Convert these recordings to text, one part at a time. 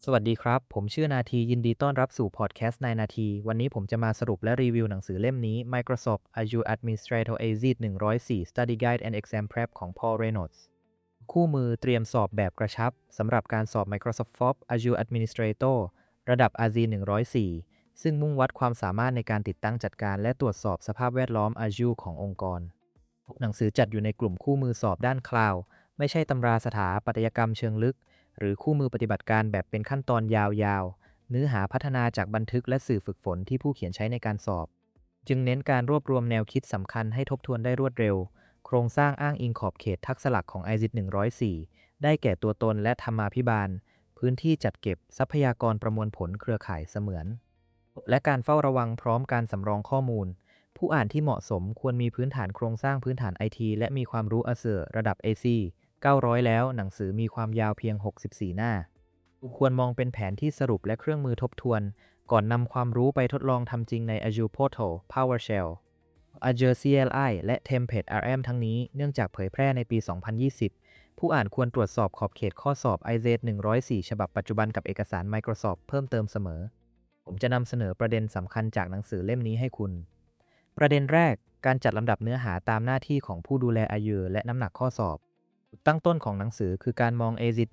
สวัสดีครับ ผมชื่อนาทียินดีต้อนรับสู่พอดแคสต์นายนาทีวันนี้ผมจะมาสรุปและรีวิวหนังสือเล่มนี้ Microsoft Azure Administrator AZ 104 Study Guide and Exam Prep ของ Paul Reynolds คู่มือเตรียมสอบแบบกระชับสำหรับการสอบ Microsoft Azure Administrator ระดับ AZ 104ซึ่งมุ่งวัดความสามารถในการติดตั้งจัดการและตรวจสอบสภาพแวดล้อม Azure ขององค์กรหนังสือจัดอยู่ในกลุ่มคู่มือสอบด้านคลาวด์ไม่ใช่ตำราสถาปัตยกรรมเชิงลึกหรือคู่มือปฏิบัติการแบบเป็นขั้นตอนยาวๆ เนื้อหาพัฒนาจากบันทึกและสื่อฝึกฝนที่ผู้เขียนใช้ในการสอบ จึงเน้นการรวบรวมแนวคิดสำคัญให้ทบทวนได้รวดเร็ว โครงสร้างอ้างอิงขอบเขตทักษะหลักของ ISIT 104ได้แก่ตัวตนและธรรมาภิบาล พื้นที่จัดเก็บทรัพยากรประมวลผลเครือข่ายเสมือน และการเฝ้าระวังพร้อมการสำรองข้อมูล ผู้อ่านที่เหมาะสมควรมีพื้นฐานโครงสร้างพื้นฐาน IT และมีความรู้ Azure ระดับ AC 900แล้วหนังสือมีความยาวเพียง 64 หน้า ควรมองเป็นแผนที่สรุปและเครื่องมือทบทวนก่อนนำความรู้ไปทดลองทำจริงใน Azure Portal PowerShell Azure CLI และ Template RM ทั้งนี้เนื่องจากเผยแพร่ในปี 2020 ผู้อ่านควรตรวจสอบขอบเขตข้อสอบ IZ 104ฉบับปัจจุบันกับเอกสาร Microsoft เพิ่มเติมเสมอ ผมจะนำเสนอประเด็นสำคัญจากหนังสือเล่มนี้ให้คุณ ประเด็นแรกการจัดลำดับเนื้อหาตามหน้าที่ของผู้ดูแล Azure และน้ำหนักข้อสอบจุดตั้งต้นของหนังสือคือการมอง AZIT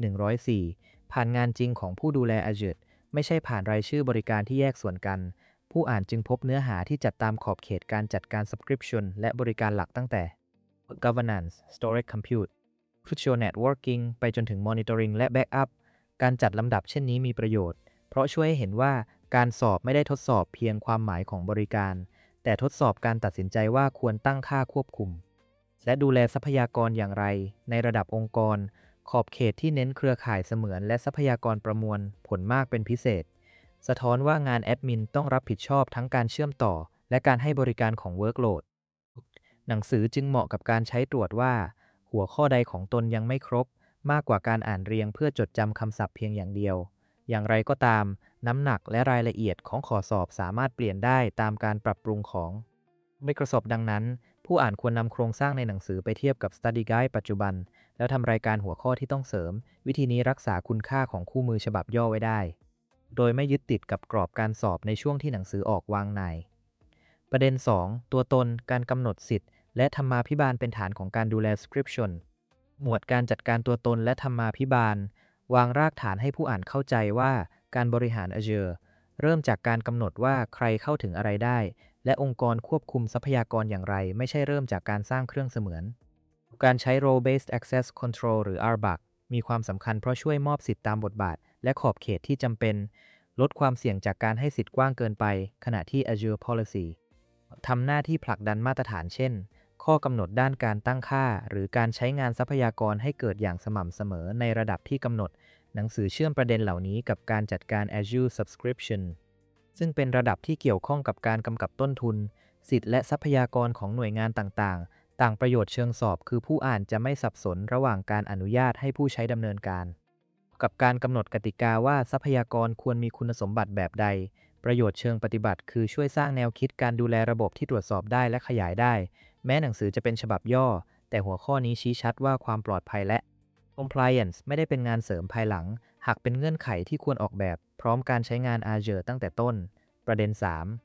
104ผ่านงานจริงของผู้ดูแล Azure ไม่ใช่ผ่านรายชื่อบริการที่แยกส่วนกัน ผู้อ่านจึงพบเนื้อหาที่จัดตามขอบเขตการจัดการ Subscription และบริการหลักตั้งแต่ Governance Storage Compute Virtual Networking ไปจนถึง Monitoring และ Backup การจัดลำดับเช่นนี้มีประโยชน์เพราะช่วยให้เห็นว่าการสอบไม่ได้ทดสอบเพียงความหมายของบริการแต่ทดสอบการตัดสินใจว่าควรตั้งค่าควบคุมและดูแลทรัพยากรอย่างไรในระดับองค์กรขอบเขตที่เน้นเครือข่ายเสมือนและทรัพยากรประมวลผลมากเป็นพิเศษสะท้อนว่างานแอดมินต้องรับผิดชอบทั้งการเชื่อมต่อและการให้บริการของ Workload หนังสือจึงเหมาะกับการใช้ตรวจว่าหัวข้อใดของตนยังไม่ครบมากกว่าการอ่านเรียงเพื่อจดจำคำศัพท์เพียงอย่างเดียวอย่างไรก็ตามน้ำหนักและรายละเอียดของข้อสอบสามารถเปลี่ยนได้ตามการปรับปรุงของ Microsoft ดังนั้นผู้อ่านควรนำโครงสร้างในหนังสือไปเทียบกับ Study Guide ปัจจุบันแล้วทำรายการหัวข้อที่ต้องเสริมวิธีนี้รักษาคุณค่าของคู่มือฉบับย่อไว้ได้โดยไม่ยึดติดกับกรอบการสอบในช่วงที่หนังสือออกวางในประเด็น 2 ตัวตนการกำหนดสิทธิ์และธรรมาภิบาลเป็นฐานของการดูแล Subscription หมวดการจัดการตัวตนและธรรมาภิบาลวางรากฐานให้ผู้อ่านเข้าใจว่าการบริหาร Azure เริ่มจากการกำหนดว่าใครเข้าถึงอะไรได้และองค์กรควบคุมทรัพยากรอย่างไรไม่ใช่เริ่มจากการสร้างเครื่องเสมือนการใช้ Role-Based Access Control หรือ RBAC มีความสำคัญเพราะช่วยมอบสิทธิตามบทบาทและขอบเขตที่จำเป็นลดความเสี่ยงจากการให้สิทธิ์กว้างเกินไปขณะที่ Azure Policy ทำหน้าที่ผลักดันมาตรฐานเช่นข้อกำหนดด้านการตั้งค่าหรือการใช้งานทรัพยากรให้เกิดอย่างสม่ำเสมอในระดับที่กำหนดหนังสือเชื่อมประเด็นเหล่านี้กับการจัดการ Azure Subscription ซึ่งเป็นระดับที่เกี่ยวข้องกับการกำกับต้นทุนสิทธิและทรัพยากรของหน่วยงานต่างๆต่างประโยชน์เชิงสอบคือผู้อ่านจะไม่สับสนระหว่างการอนุญาตให้ผู้ใช้ดำเนินการกับการกำหนดกติกาว่าทรัพยากรควรมีคุณสมบัติแบบใดประโยชน์เชิงปฏิบัติคือช่วยสร้างแนวคิดการดูแลระบบที่ตรวจสอบได้และขยายได้แม้หนังสือจะเป็นฉบับย่อแต่หัวข้อนี้ชี้ชัดว่าความปลอดภัยและ Compliance ไม่ได้เป็นงานเสริมภายหลังหากเป็นเงื่อนไขที่ควรออกแบบพร้อมการใช้งาน Azure ตั้งแต่ต้นประเด็น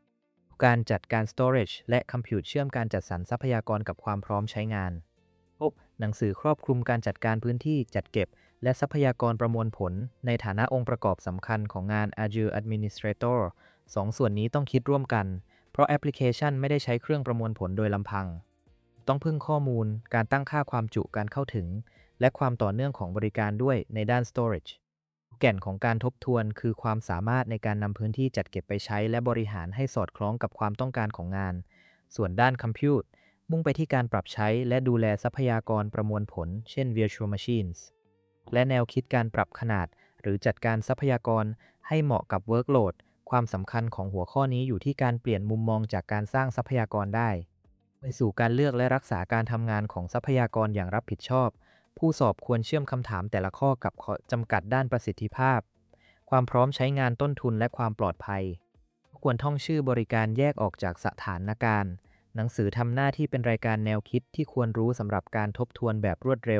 3 การจัดการ Storage และ Compute เชื่อมการจัดสรรทรัพยากรกับความพร้อมใช้งานหนังสือครอบคลุมการจัดการพื้นที่จัดเก็บและทรัพยากรประมวลผลในฐานะองค์ประกอบสำคัญของงาน Azure Administrator สองส่วนนี้ต้องคิดร่วมกันเพราะแอปพลิเคชันไม่ได้ใช้เครื่องประมวลผลโดยลำพังต้องพึ่งข้อมูลการตั้งค่าความจุการเข้าถึงและความต่อเนื่องของบริการด้วยในด้าน Storage แก่นของการทบทวนคือความสามารถในการนำพื้นที่จัดเก็บไปใช้และบริหารให้สอดคล้องกับความต้องการของงานส่วนด้าน Compute มุ่งไปที่การปรับใช้และดูแลทรัพยากรประมวลผลเช่น Virtual Machines และแนวคิดการปรับขนาดหรือจัดการทรัพยากรให้เหมาะกับ Workload ความสำคัญของหัวข้อนี้อยู่ที่การเปลี่ยนมุมมองจากการสร้างทรัพยากรได้ไปสู่การเลือกและรักษาการทำงานของทรัพยากรอย่างรับผิดชอบผู้สอบควรเชื่อมคำถามแต่ละข้อกับข้อจำกัดด้านประสิทธิภาพความพร้อมใช้งานต้นทุนและความปลอดภัยควรท่องชื่อบริการแยกออกจากสถานการณ์หนังสือทำหน้าที่เป็นรายการแนวคิดที่ควรรู้สำหรับการทบทวนแบบรวดเร็ว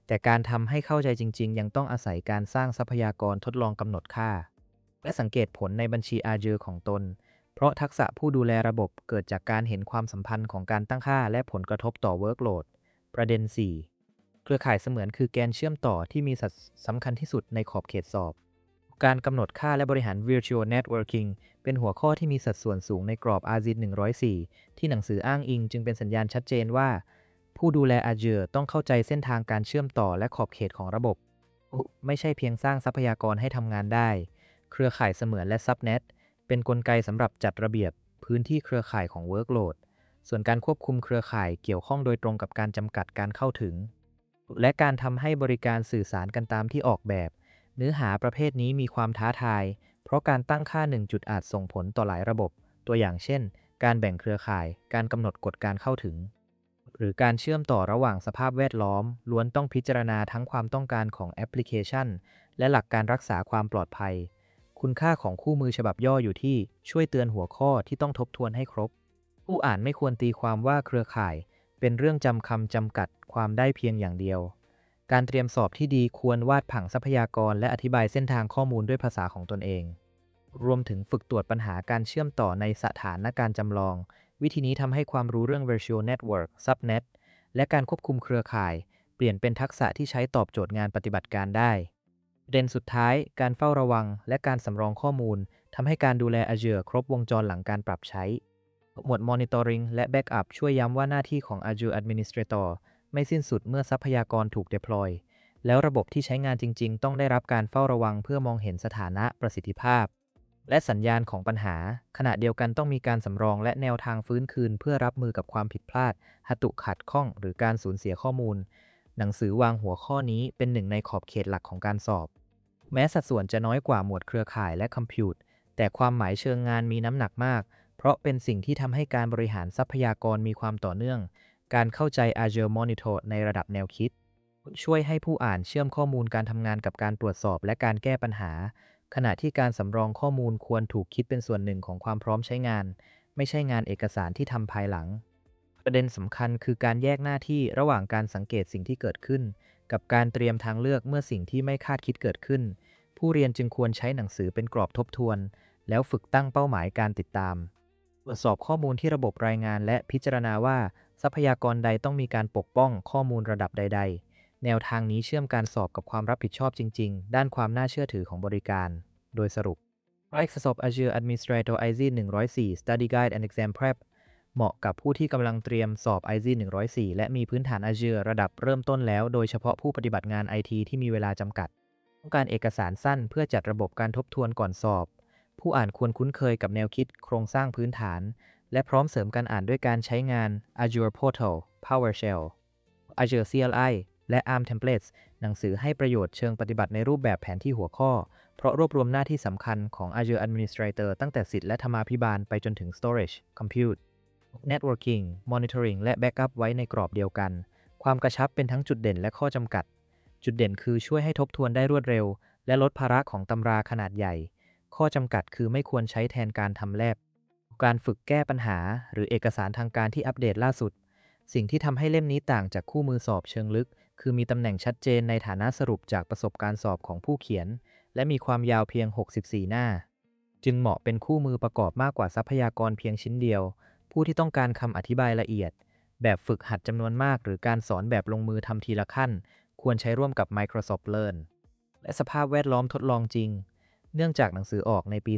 แต่การทำให้เข้าใจจริงๆยังต้องอาศัยการสร้างทรัพยากรทดลองกำหนดค่าและสังเกตผลในบัญชี Azure ของตนเพราะทักษะผู้ดูแลระบบเกิดจากการเห็นความสัมพันธ์ของการตั้งค่าและผลกระทบต่อ workload ประเด็น 4 เครือข่ายเสมือนคือแกนเชื่อมต่อที่มีสัดสำคัญที่สุดในขอบเขตสอบการกำหนดค่าและบริหาร Virtual Networking เป็นหัวข้อที่มีสัดส่วนสูงในกรอบ ARZID 104ที่หนังสืออ้างอิงจึงเป็นสัญญาณชัดเจนว่าผู้ดูแล Azure ต้องเข้าใจเส้นทางการเชื่อมต่อและขอบเขตของระบบไม่ใช่เพียงสร้างทรัพยากรให้ทำงานได้เครือข่ายเสมือนและ Subnet เป็นกลไกสำหรับจัดระเบียบพื้นที่เครือข่ายของ Workload ส่วนการควบคุมเครือข่ายเกี่ยวข้องโดยตรงกับการจำกัดการเข้าถึงและการทำให้บริการสื่อสารกันตามที่ออกแบบเนื้อหาประเภทนี้มีความท้าทายเพราะการตั้งค่า1จุดอาจส่งผลต่อหลายระบบตัวอย่างเช่นการแบ่งเครือข่ายการกำหนดกฎการเข้าถึงหรือการเชื่อมต่อระหว่างสภาพแวดล้อมล้วนต้องพิจารณาทั้งความต้องการของแอปพลิเคชันและหลักการรักษาความปลอดภัยคุณค่าของคู่มือฉบับย่ออยู่ที่ช่วยเตือนหัวข้อที่ต้องทบทวนให้ครบผู้อ่านไม่ควรตีความว่าเครือข่ายเป็นเรื่องจำคำจำกัดความได้เพียงอย่างเดียวการเตรียมสอบที่ดีควรวาดผังทรัพยากรและอธิบายเส้นทางข้อมูลด้วยภาษาของตนเองรวมถึงฝึกตรวจปัญหาการเชื่อมต่อในสถานการณ์จำลองวิธีนี้ทำให้ความรู้เรื่อง Virtual Network Subnet และการควบคุมเครือข่ายเปลี่ยนเป็นทักษะที่ใช้ตอบโจทย์งานปฏิบัติการได้ประเด็นสุดท้ายการเฝ้าระวังและการสำรองข้อมูลทำให้การดูแล Azure ครบวงจรหลังการปรับใช้หมวด Monitoring และ Backup ช่วยย้ำว่าหน้าที่ของ Azure Administrator ไม่สิ้นสุดเมื่อทรัพยากรถูก deploy แล้วระบบที่ใช้งานจริงๆต้องได้รับการเฝ้าระวังเพื่อมองเห็นสถานะประสิทธิภาพและสัญญาณของปัญหาขณะเดียวกันต้องมีการสำรองและแนวทางฟื้นคืนเพื่อรับมือกับความผิดพลาดหัตถุขัดข้องหรือการสูญเสียข้อมูลหนังสือวางหัวข้อนี้เป็นหนึ่งในขอบเขตหลักของการสอบแม้สัดส่วนจะน้อยกว่าหมวดเครือข่ายและคอมพิวต์แต่ความหมายเชิงงานมีน้ำหนักมากเพราะเป็นสิ่งที่ทำให้การบริหารทรัพยากรมีความต่อเนื่องการเข้าใจ Azure Monitor ในระดับแนวคิดช่วยให้ผู้อ่านเชื่อมข้อมูลการทำงานกับการตรวจสอบและการแก้ปัญหาขณะที่การสำรองข้อมูลควรถูกคิดเป็นส่วนหนึ่งของความพร้อมใช้งานไม่ใช่งานเอกสารที่ทำภายหลังประเด็นสำคัญคือการแยกหน้าที่ระหว่างการสังเกตสิ่งที่เกิดขึ้นกับการเตรียมทางเลือกเมื่อสิ่งที่ไม่คาดคิดเกิดขึ้นผู้เรียนจึงควรใช้หนังสือเป็นกรอบทบทวนแล้วฝึกตั้งเป้าหมายการติดตามตรวจสอบข้อมูลที่ระบบรายงานและพิจารณาว่าทรัพยากรใดต้องมีการปกป้องข้อมูลระดับใดๆแนวทางนี้เชื่อมการสอบกับความรับผิดชอบจริงๆด้านความน่าเชื่อถือของบริการโดยสรุป Microsoft Azure Administrator IZ 104 Study Guide and Exam Prep เหมาะกับผู้ที่กำลังเตรียมสอบ IZ 104และมีพื้นฐาน Azure ระดับเริ่มต้นแล้วโดยเฉพาะผู้ปฏิบัติงาน IT ที่มีเวลาจำกัดต้องการเอกสารสั้นเพื่อจัดระบบการทบทวนก่อนสอบผู้อ่านควรคุ้นเคยกับแนวคิดโครงสร้างพื้นฐานและพร้อมเสริมการอ่านด้วยการใช้งาน Azure Portal PowerShell Azure CLI และ ARM Templates หนังสือให้ประโยชน์เชิงปฏิบัติในรูปแบบแผนที่หัวข้อเพราะรวบรวมหน้าที่สำคัญของ Azure Administrator ตั้งแต่สิทธิ์และธรรมาภิบาลไปจนถึง Storage Compute Networking Monitoring และ Backup ไว้ในกรอบเดียวกันความกระชับเป็นทั้งจุดเด่นและข้อจำกัดจุดเด่นคือช่วยให้ทบทวนได้รวดเร็วและลดภาระของตำราขนาดใหญ่ข้อจำกัดคือไม่ควรใช้แทนการทำแลบการฝึกแก้ปัญหาหรือเอกสารทางการที่อัปเดตล่าสุดสิ่งที่ทำให้เล่มนี้ต่างจากคู่มือสอบเชิงลึกคือมีตำแหน่งชัดเจนในฐานะสรุปจากประสบการณ์สอบของผู้เขียนและมีความยาวเพียง64หน้าจึงเหมาะเป็นคู่มือประกอบมากกว่าทรัพยากรเพียงชิ้นเดียวผู้ที่ต้องการคำอธิบายละเอียดแบบฝึกหัดจำนวนมากหรือการสอนแบบลงมือทำทีละขั้นควรใช้ร่วมกับ Microsoft Learn และสภาพแวดล้อมทดลองจริงเนื่องจากหนังสือออกในปี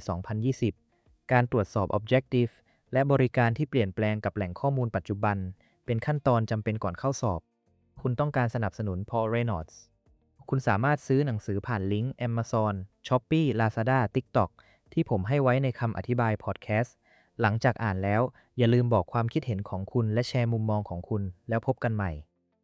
2020 การตรวจสอบ Objective และบริการที่เปลี่ยนแปลงกับแหล่งข้อมูลปัจจุบันเป็นขั้นตอนจำเป็นก่อนเข้าสอบคุณต้องการสนับสนุน Paul Reynolds คุณสามารถซื้อหนังสือผ่านลิงก์ Amazon, Shopee, Lazada, TikTok ที่ผมให้ไว้ในคำอธิบายพอดแคสต์หลังจากอ่านแล้วอย่าลืมบอกความคิดเห็นของคุณและแชร์มุมมองของคุณแล้วพบกันใหม่